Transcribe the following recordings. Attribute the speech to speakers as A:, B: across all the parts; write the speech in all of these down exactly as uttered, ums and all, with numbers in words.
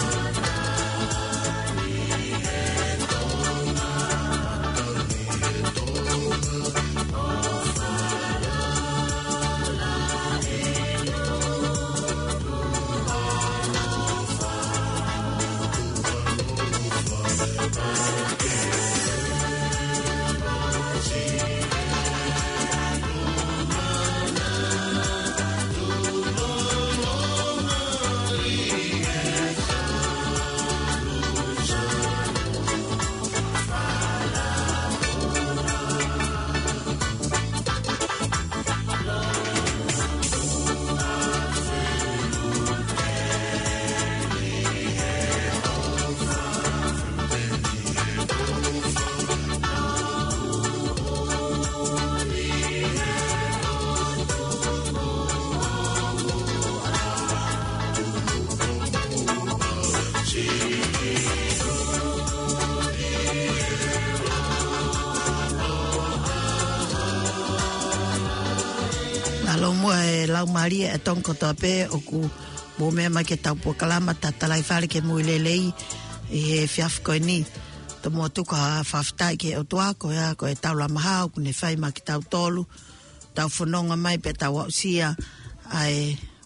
A: Lau Maria e tonko tape o ku mo me mai ke tau po kalama tatalai fale ke mo lelei e fiaf ko ni to mo tu ka faftai ke o tua ko ya ko e tau la maha ku ne fai ma ke tau tolu tau fononga mai pe tau sia ai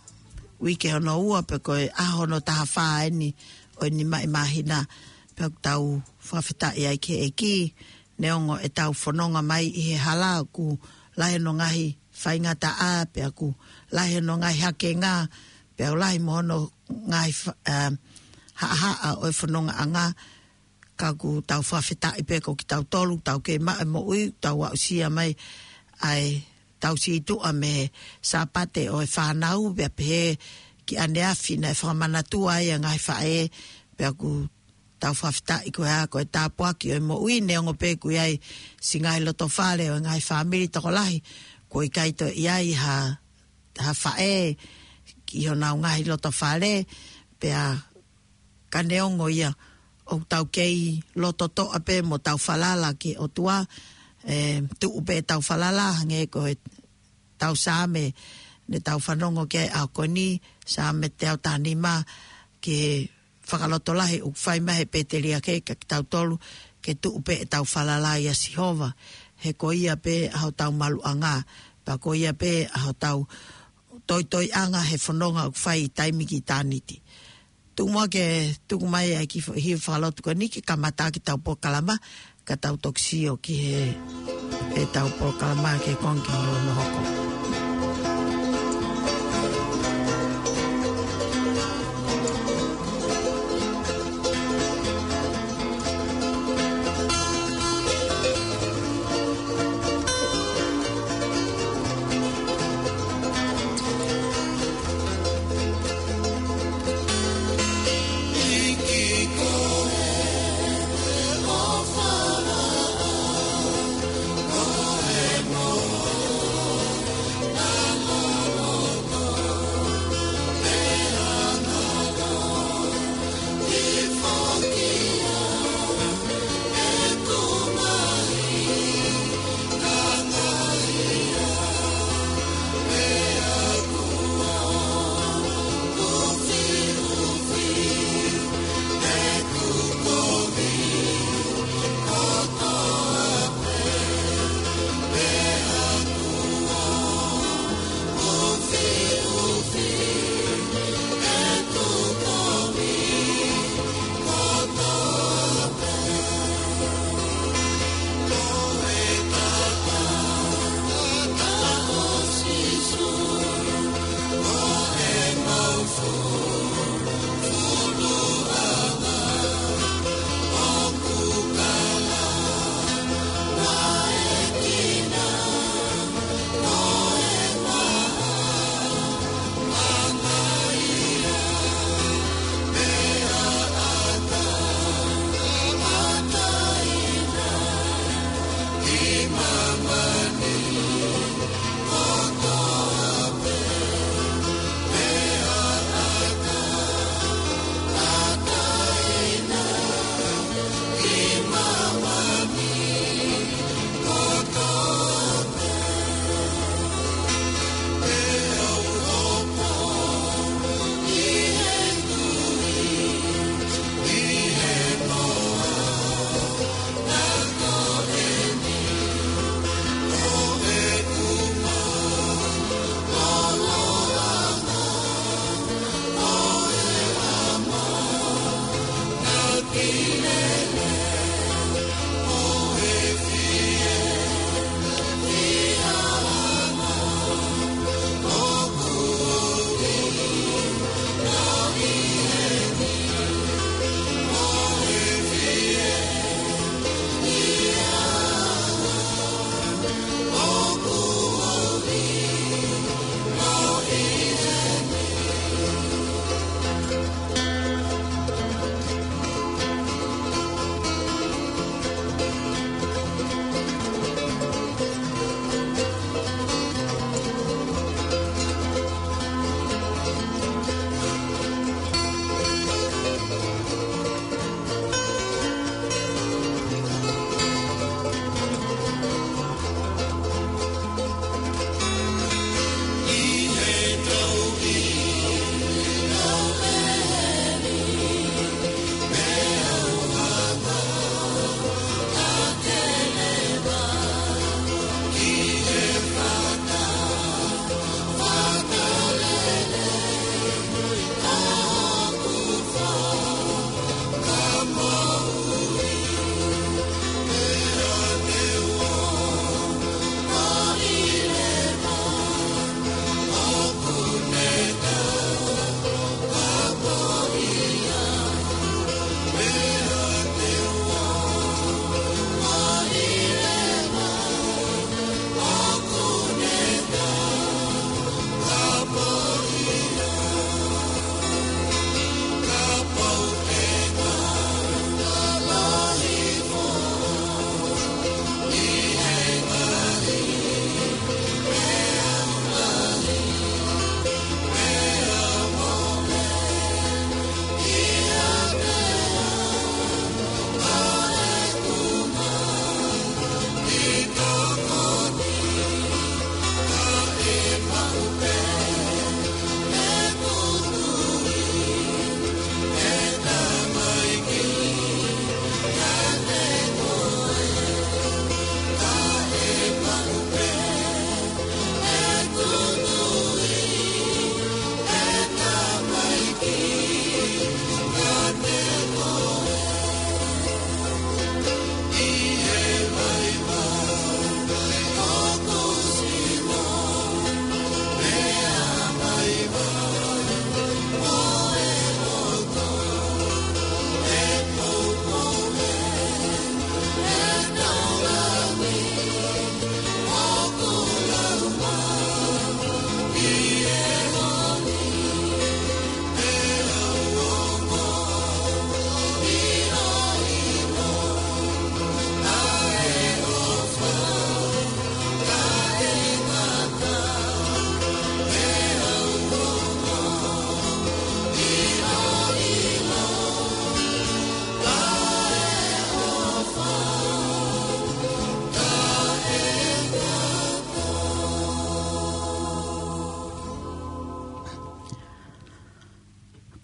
A: wike ono ua pe ko e aho no taha fa ni o ni mai mahina pe tau faftai ai ke eki ne ongo e tau fononga mai i he hala ku lahe no ngahi fai ngata a pe aku lahe no ngai hake ngā pe au lahe mohono ngai uh, ha ha o e whanonga anga ka ku tau whawhita i pe ko ki tau tolu tau ke ma e mo ui tau au sia mai ai tau si tu a me sapate o e whanau pe pe ki ane afi na e whamana tua e ngai whae pe aku tau whawhita i ko ea ko e tāpua ki o e mo ui neongo pe ku iai si ngai loto whale o ngai whamiri toko lahi ko i kaito iai ha ha fae ki hona ngahi loto whale pe a ka neongo ia o tau kei loto to ape mo tau whalala ki o tua e, tu upe tau whalala nge ko e tau same ne tau whanongo ke a koni same te au tanima ke whakaloto lahi u whai mahe peteria ke ka tau tolu ke tu upe tau whalala ia Sihova he ko ia pe hau tau malu anga pa ko ia pe hau tau toi toi anga he whanonga u whai taimi ki tāniti. Tūmua ke tuku mai ai ki hi whalotu ko niki ka mata ki tau po kalama ka tau toksio ki he, he tau po kalama ke kongi no hoko.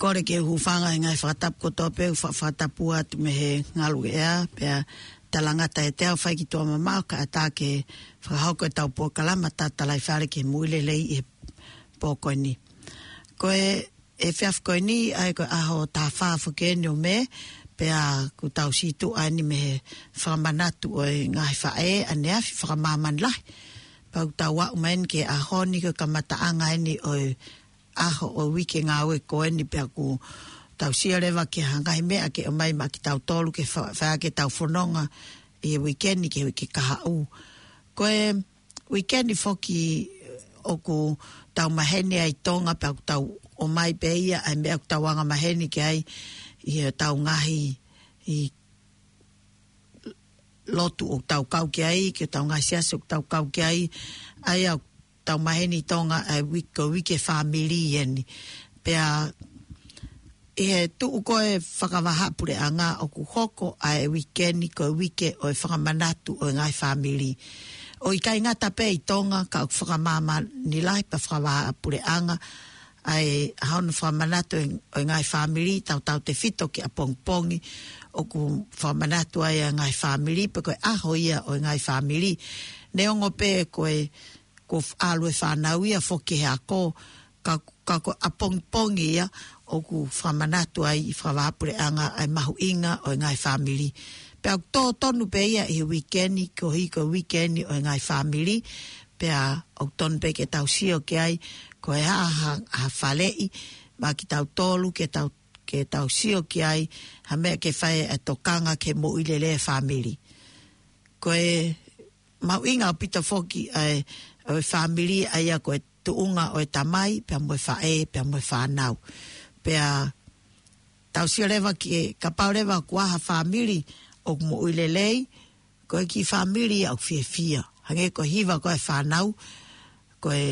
A: kore ke hufanga ngai whakatap koto pe whakatapua tu me he ngalu ea pea talangata e teo whai ki tua mamau ka ata ke whakahauko e tau po kalama tatalai whare ke muile lei e pōko ni. Koe e whiaf koe ni ai koe aho tā whaafuke ni o me pea ku tau situ ai ni me he whakamanatu o e ngai whae ane afi whakamaman lai. Pau tau wa umain ke aho ni ko kamata anga ni o e aho o wiki ngā ue koe ni pea ku tau siarewa ke hangai mea ke o mai ma ki tau tolu ke whaa ke tau whanonga i e weekendi ke wiki kaha u. Koe weekendi whoki o ku tau maheni ai tonga pea ku tau o mai pe ia ai mea ku tau wanga maheni ke ai i tau ngahi i lotu o tau kau ke ai ke tau ngahi siasa o tau kau ke ai ai au tau maheni tonga ai wiko wike family eni pea e he tuu koe whakawahapure anga o ku hoko ai wikendi koe wike o e whakamanatu o ngai family o i kai ngata pe i tonga ka o whakamama ni lai pa whakawahapure anga ai hauna whamanatu o ngai family tau tau te fito ki a pongpongi o ku whamanatu ai a ngai family pe koe aho ia o ngai family neongo pe koe ko alue whanau ia whoke hea ko ka, ka ko a pongpongi ia o ku whamanatu ai i whawapure anga ai mahu inga o ngai family pe au tō tonu pe ia i weekendi ko hiko weekendi o ngai family pe au tonu pe ke tau sio ke ai ko e ha ha, ha whalei ma ki tau tolu ke tau ke tau sio ki ai ha mea ke whae e tokanga ke mo ilele family ko e mau inga o pita whoki ai o e family ai a ko e tuunga o e tamai pe mo e whae pe mo e whanau pe a tau sio lewa ki e kapau lewa kuaha family o mo ilelei ko e ki family au fie fia hange ko hiva ko e whanau ko e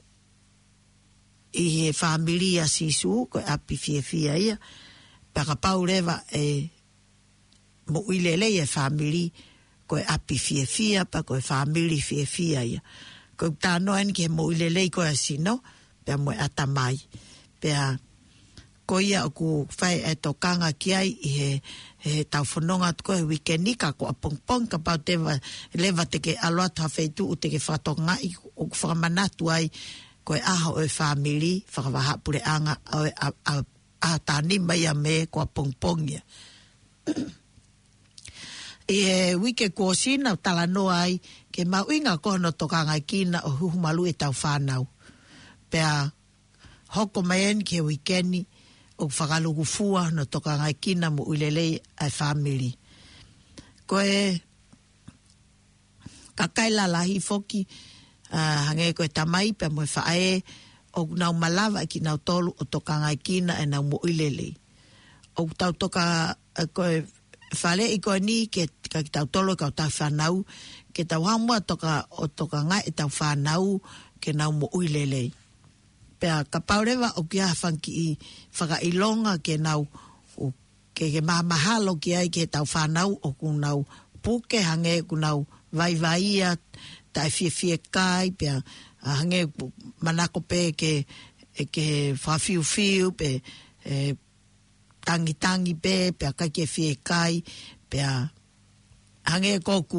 A: i he familia sisu ko api fie fia ia paka paurewa e mo ilele e family ko api fie fia pa ko family fie fia ia ko tano en ke mo ilele ko asino pe mo atamai pe ko ia ku fai e tokanga ki ai i he he tau whanonga ko e wikendi ka ko apongpong ka pau te leva te ke aloa ta feitu u te ke whatonga i o ku whakamanatu ai ko e aha o e family whakawahapure anga o e a, a, a tani mai a me ko a pongpongia. I e wike ko sina o tala noa ai ke mauinga kono tokanga kina o huhumalu e tau whanau. Pea hoko mai en ke wikendi o whakalugu fua no tokanga kina mo ulelei a family. Ko e kakaila lahi foki Uh, hange ko e tamai pe mo whae o nau malawa ki nau tolu o toka ngai kina e nau mo ilele. O tau toka uh, ko e whale i koe ni ke ka ki tau tolu ka o tau whanau ke tau hamua toka o toka ngai e tau whanau ke nau mo ilele. Pea ka paurewa o ki a whanki i whaka ilonga ke nau o, ke ke mahamahalo ki ai ke tau whanau o ku nau puke hange ku nau vai vai ia tai fie fie kai pe hange manako pe ke ke fafiu fiu pe e, tangi tangi pe pe ka ke fie kai pe hange koku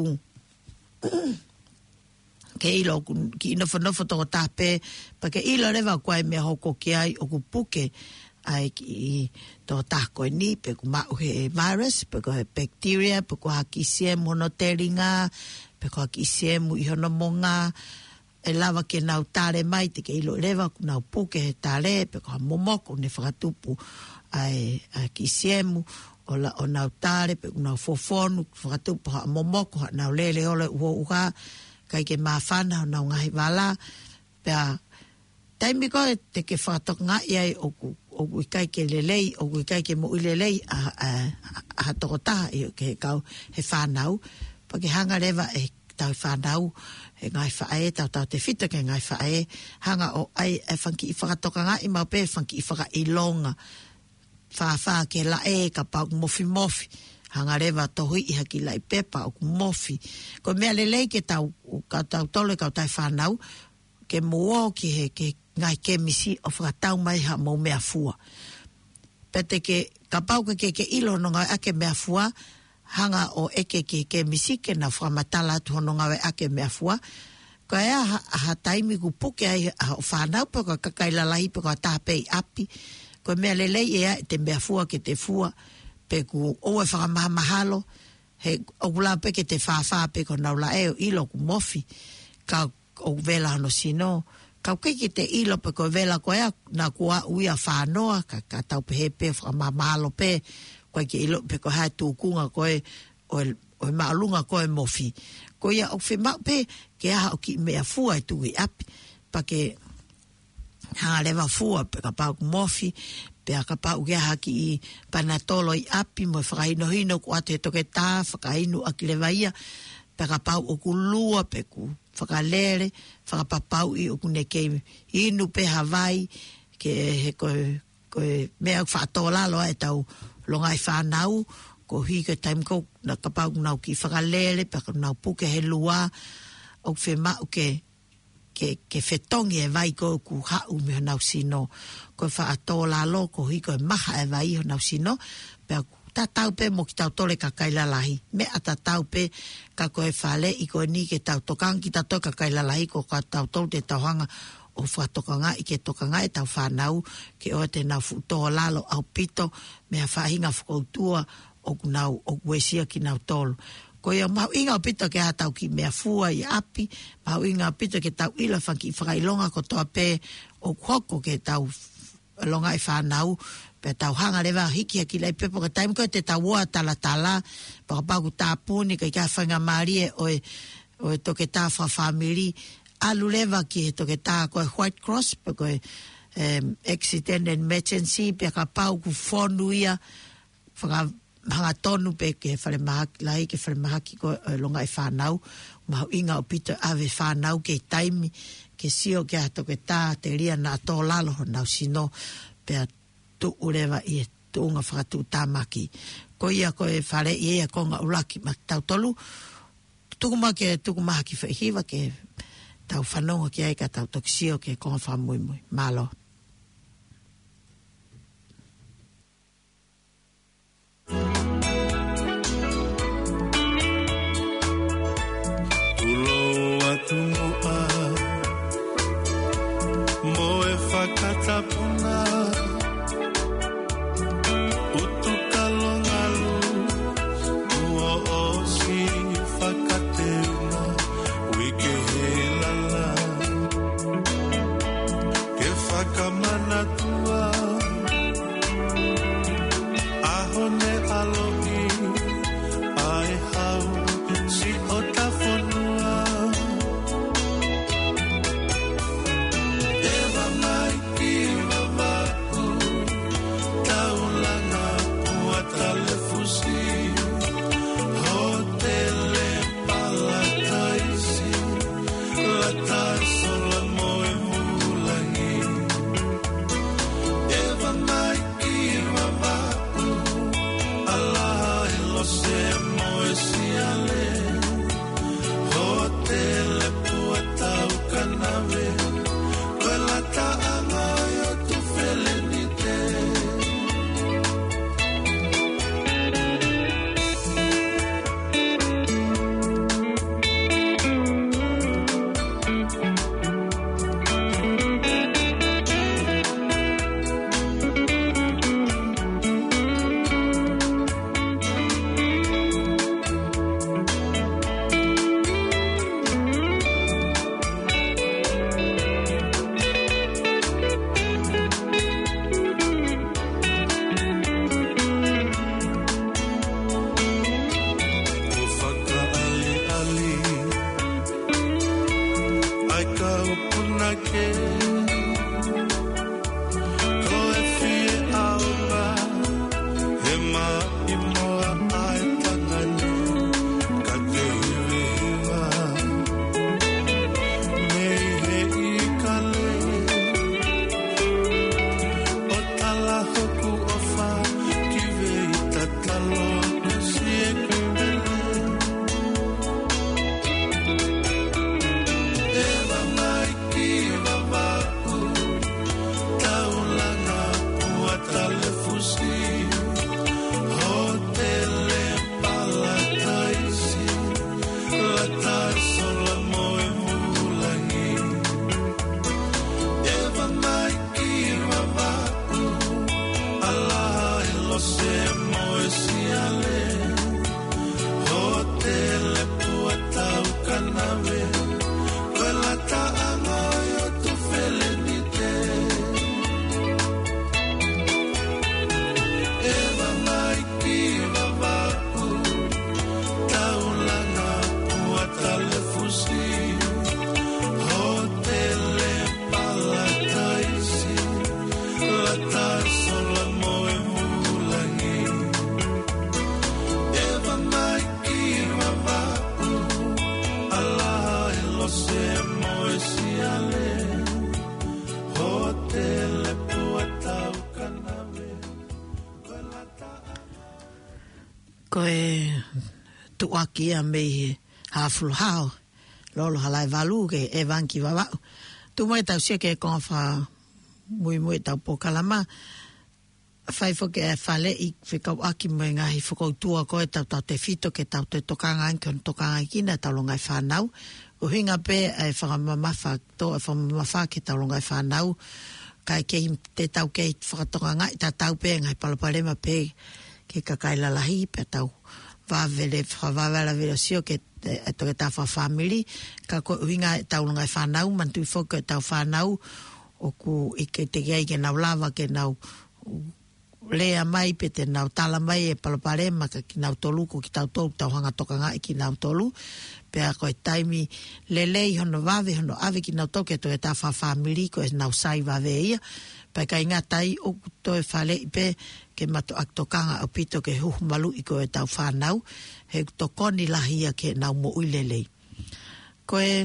A: ke ilo ki no no foto ta pe pa ke ilo leva kwai me hoko ki ai o ku puke ai ki to ta ko ni pe ku ma he virus pe ko bacteria pe ko hakisia monoteringa pe ko ki semu i hono monga e lava ke nau tare mai te ke ilo lewa ku nau puke he tare pe ko momoko ne whakatupu ai a ki semu o la o nau tare pe ku nau fofonu whakatupu ha momoko ha nau lele ole ua uha kai ke mawhana o nau ngahi wala pe a taimi ko te ke whakatok ngai ai o ku o ku kai ke lelei o ku kai ke mo ilelei a a a tokotaha i ke kau he whanau pa ke hanga lewa e tau whanau e ngai whae, tau tau te whita ke ngai whae, hanga o ai e whanki i whakatoka ngai mau pe whanki i whaka ilonga, wha ke la e ka pau mofi mofi, hanga lewa tohui i haki lai pepa o mofi. Ko mea lelei ke tau, ka tau tole ka tau whanau, ke mua ki he ke ngai ke misi o whakatau mai ha mau mea fua. Pete ke kapau ke ke ilo no ngai ake mea fua, hanga o eke ke ke misike na whamatala tu hono ngai ake mea fua. Ko ea ha, ha taimi ku puke ai o whanau pe ko kakaila lahi pe ko tāpei api. Ko mea lelei ea te mea fua ke te fua pe ku oe whakamaha mahalo. He o kula pe ke te whawha pe ko naula eo ilo ku mofi. Ka o vela hano sino. Kau kiki te ilo pe ko vela ko ea na kua uia whanoa ka, ka tau pe he pe whakamaha mahalo pe. Ko ke ilo pe ko hai tūkunga ko e o o maalunga ko e mofi. Ko ia o whi mau pe ke aha o ki mea fua e tui api. Pa ke hanga lewa fua pe ka pau mofi. Pe a ka pau ke aha ki i panatolo i api mo whakaino hino ku ate toke tā whakaino a ki lewa ia. Pe ka pau o ku lua pe ku whakalere. Whakapapau i o ku ne kei inu pe Hawaii. Ke he koe, koe mea whaatolalo e tau longai whanau. Ko hika taim ko na kapau nau ki whakalele, pa nau puke he lua, o whi mau ke, ke, ke whetongi e vai ko ku hau me nau sino. Ko wha atola lo, ko hika e maha e vai ho nau sino, pa ta tau pe mo ki tau tole ka kailalahi. Me a ta tau pe ka koe whale i koe ni ke tau tokang ki ta to ka kailalahi ko ka tau tolu te tauhanga o whatokanga i ke tokanga e tau whanau ke o te nau futoa lalo au pito me a whahinga whakautua o nau o wesia ki nau tolu. Ko ia mau inga o pito ke hatau ki mea fua i api, mau inga o pito ke tau ila whaki whakailonga ko toa pe o koko ke tau longa i whanau, pe tau hanga lewa hiki aki lei pepo ka taim ko te tau ua tala tala, pa paku tāpuni ka i ka whanga marie o e, o e toke tā wha family, alu lewa ki he toke tā ko e White Cross, pe ko e um, accident and emergency, pe ka pau ku whonu ia, whaka hanga tonu pe ke whare mahaki, lai ke whare mahaki ko e longa i whanau, mahu inga o pito ave whanau ke taimi, ke sio ke ato ke tā, te ria na tō lalo ho nau sino, pe a tu urewa i e tuunga whakatu tāmaki. Ko ia ko e whare i ea konga uraki ma tau tolu, tukuma ke tukuma haki whahiwa ke tau whanonga ki aika tau tokisio ke konga whamui mui. Malo.
B: Tumoa moe whakatapuna utukalongalu mua osi whakatena wike he lala ke whaka moe siale Hotele pua tau kanawe Koe la taanga yo tu felenite Eva mai ki vavaku Tau lana pua tale fusi Hotele pala taisi La taso la moe mulangi Eva mai ki vavaku Ala elo se moe siale Hotele pua tau kanawe
A: Koe tuaki a me hafulu hao. Lolo halai valu ke e vanki wawau. Tu mai tau sia ke konfa mui mui tau pokalama. Fai fo ke e fale i whikau aki mui ngahi whakautua koe tau tau te fito ke tau te tokanga inke on tokanga ikina tau longai whanau. O hinga pe e whakamamafa to e whakamamafa ke tau longai whanau. Kai ke te tau ke whakatokanga i ta tau pe ngai palapalema pe ke kakaila lahi pe tau vavele whawawela vela sio ke e toke tau wha family ka ko winga tau longai whanau mantu i whoka tau whanau o ku i ke te gai ke nau lava ke nau lea mai pe te nau tala mai e palaparema ka ki nau tolu ko ki tau tolu tau hanga toka ngai ki nau tolu pe a koe taimi lelei hono vave hono ave ki nau toke toke tau wha family ko e nau sai vave ia pe ka inga tai o toe whale i pe ke mato aktokanga o pito ke huhu malu i koe tau whanau he tokoni lahia ke nau mo uilelei. Koe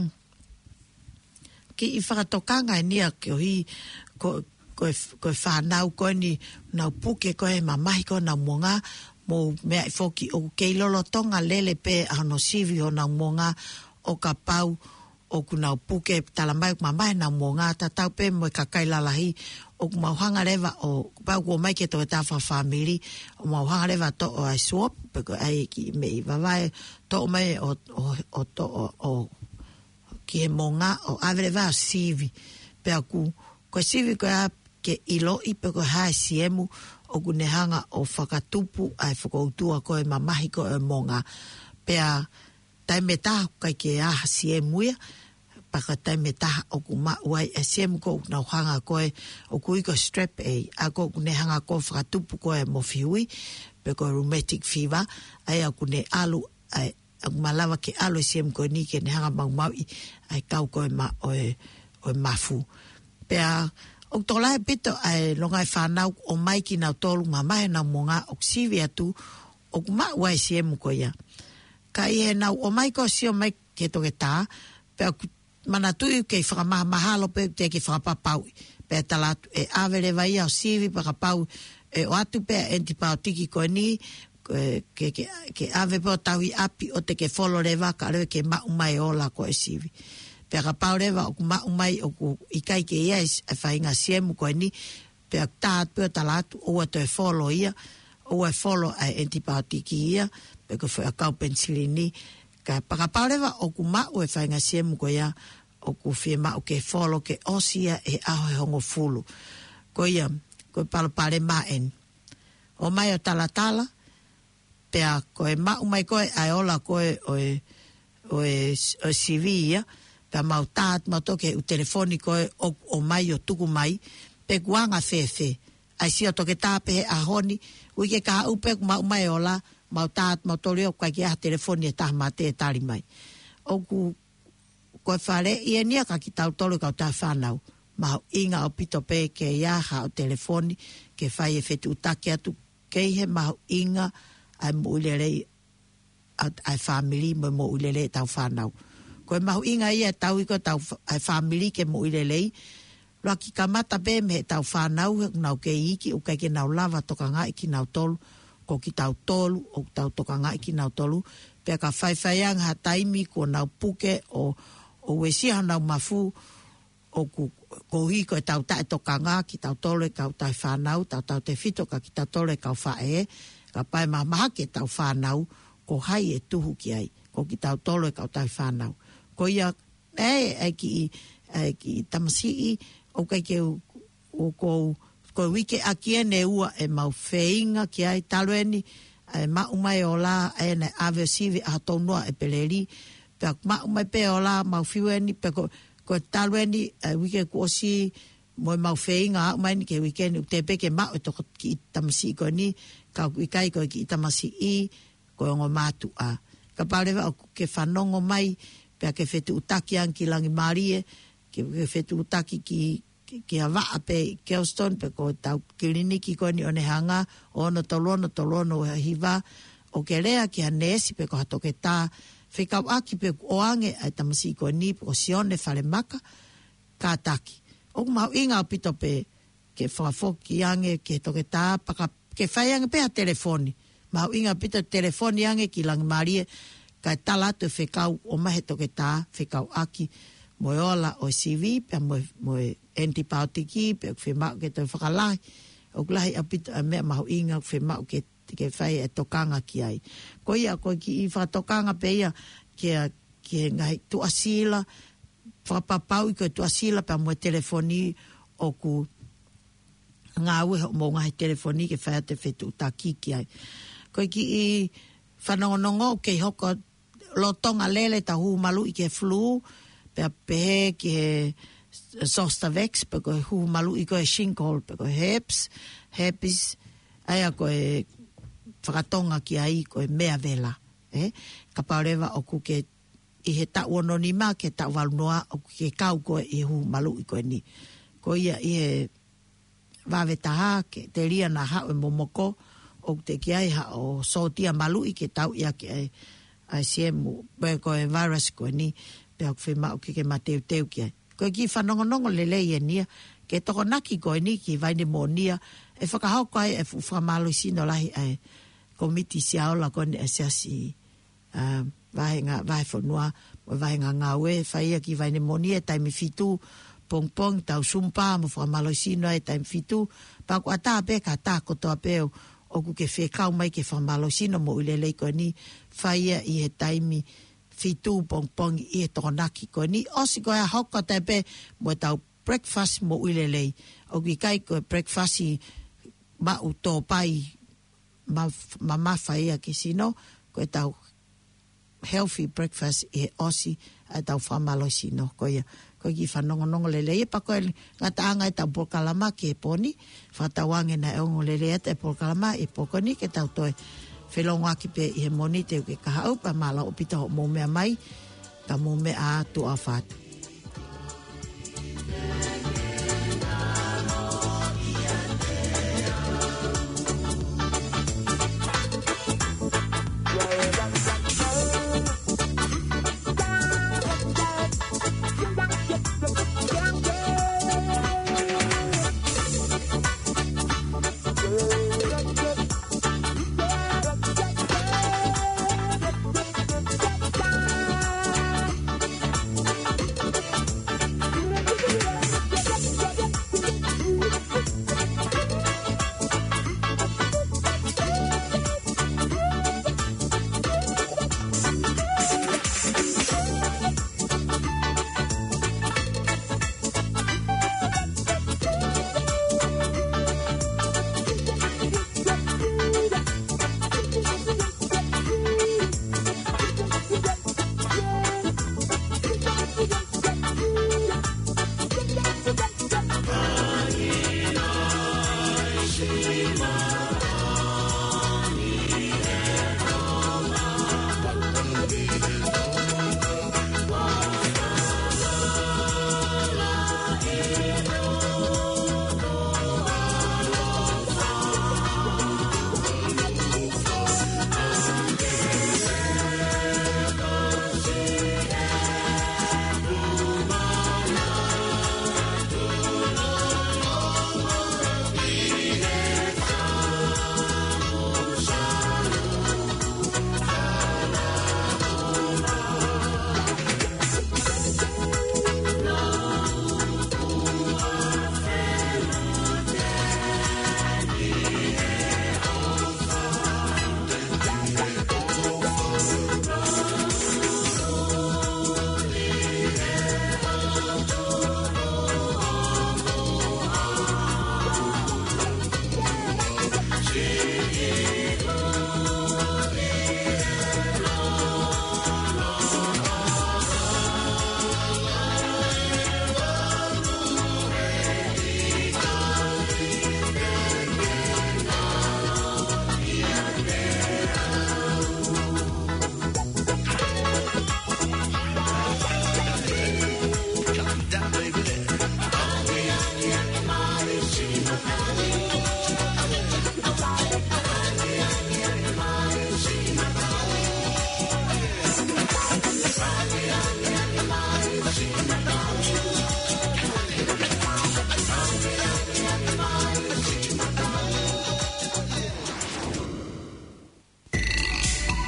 A: ki i whakatokanga e nia ke ohi koe koe koe whanau koe ni nau puke koe mamahi koe nau monga mo mea i whoki o kei lolo tonga lele pe ano sivi o nau monga o ka pau o ku nau puke talamai mamahi nau monga ta tau pe mo kakai lalahi o mauhanga rewa o pau kua mai ke to e tafa family o mauhanga rewa to o ai swap peko ai ki me i wawai to o mai o, o, o to o, o ki he monga o averewa o sivi pe aku koe sivi koe a ke ilo i peko hae siemu o kune hanga o whakatupu ai whakautua koe mamahi koe monga pe a taime taha kai ke aha siemu ia paka taime taha o ku ma uai e siemu ko nau hanga koe o ku iko strap A a ko kune hanga koe whakatupu koe mo fiui pe koe rheumatic fever ai a kune alu ai a malawa ke alu e siemu koe ni ke ne hanga mau mau i ai kau koe ma oe oe mafu pe a o tola e pito ai longai whanau o mai ki nau tolu ma mai nau monga o sivi atu o ku ma uai siemu koe ia ka i he nau o mai ko si o mai ke toke tā pe a mana tui ke whakamaha mahalo pe te ke whakapapau pe talatu e awere vai au sivi pakapau e o atu pe antipautiki koe ni ke, ke, ke ave po taui api o te ke wholo rewa ka rewe ke mau mai ola koe sivi pe a kapau rewa o ku mau mai o ku ikai ke ia e whainga siemu koe ni pe a tātu pe talatu o ato e wholo ia o e wholo ai antipautiki ia pe ko whai a kau pensilini ka pakaparewa o ku mau e whainga siemu ko ia o ku whia mau ke wholo ke osia e aho e hongo fulu. Ko ia, ko palapare maen. O mai o talatala, pea ko e mau mai koe ai ola koe o e, o e, o e C V ia, pea mau taat mau toke u telefoni koe o, o mai o tuku mai, pe kuanga whewhe. Ai si o toke tāpe he ahoni, uike ka upe ku mau mai ola, mau taat, mau tori o kai ki aha telefoni e taha mate e tari mai. O ku koe whare ia nia ka ki tau tolu kau tā whanau. Mau inga o pito pe ke iaha o telefoni ke whai e whetu utake atu kei he mau inga ai mo ulelei ai family mo mo ulelei tau whanau. Koe mau inga ia tau iko tau ai family ke mo ulelei loa ki kamata pe me tau whanau nau ke iki o kai ke nau lava toka ngai ki nau tolu ko ki tau tolu o tau toka ngai ki nau tolu pe ka whai whaiang ha taimi ko nau puke o o wesiha nau mafu o ku ko hi ko tau ta toka nga ki tau tole ka tau whanau tau tau te fito ka ki tau tole ka whae ka pai ma maha ke tau whanau ko hai e tuhu ki ai ko ki tau tole ka tau whanau ko ia e e ki e ki tamasi o kai ke o ko ko wike akia ne ua e mau feinga ki ai talueni e ma umai o la e ne ave sivi a tonua e peleri pe ma umai pe o la mau fiweni pe ko ko talueni e wike ko si mo mau feinga umai ni ke wike ni te pe ke ma to ki tamasi ko ni ka wikai ko ki tamasi i ko ngo matu a ka pare va ke fanongo mai pe ke fetu utaki an ki langi marie ke fetu utaki ki ki a waa pe Kelston pe ko tau kliniki ko ni one hanga ono tolono tolono hiva o ke rea ki a nesi pe ko hatoke tā whikau aki pe o ange ai tamasi ko ni o sione whare maka ka taki o mau inga o pito pe ke whakafoki ange ke toke tā paka ke whai ange pe a telefoni mau inga pito telefoni ange ki langi marie ka talatu whikau o mahe toke tā whikau aki mo ola o C V pe mo mo antibiotic pe fe ma ke te whakalai o klahi apita a mea mahu inga fe ma ke ke whai e tokanga ki ai ko ia ko ki i whatokanga pe ia ke ke ngai tu asila whapapau i ko tu asila pe mo telefoni o ku ngā ue mo ngai telefoni ke whai te whetu taki ki ai ko ki i whanongonongo ke hoko lotonga lele ta hu malu i ke flu pe pe ke Zostavex pe ko hu malu i ko e shingol pe ko herpes herpes aya ko e whakatonga ki ai ko e mea vela eh ka pareva o ku ke i he ta ono ni ma ke ta walnoa o ke kau ko e hu malu i ko ni ko ia i he vave taha ke te ria na ha o momoko o te ki ai ha o sotia malu i ke tau ia ke ai ai siemu pe ko e virus ko ni pe o fe ma o ke ke mateu teu ki ai ko ki whanongonongo lele e nia, ke toko naki koe ni ki vaine mo nia, e whakahau koe e whamalo sino lahi e komiti siaola koe ni asiasi uh, vahenga, vahe whanua, mo vahenga ngawe, whaia ki vaine mo nia, taimi fitu, pong pong, tau sumpa, mo whamalo sino e taimi fitu, pa ko ata pe ka ta kotoa peo, o ku ke whekau mai ke whamalo sino mo ulelei koe ni, whaia i he taimi fitu pong pong i e tokonaki ko ni osi ko a hoko tepe mo tau breakfast mo ulelei o ki kai ko breakfast i ma uto pai ma ma mafai a ki sino ko tau healthy breakfast e osi a tau famalo sino ko ia ko ki fanongo nongo lelei pa ko ngata anga e tau pokalama ke poni fatawange na ongo lelei te pokalama e pokoni ke tau toi Whelonga ki pe i he moni te uke kahau pa mala o pita ho mo mea mai ka mo mea tu a whatu.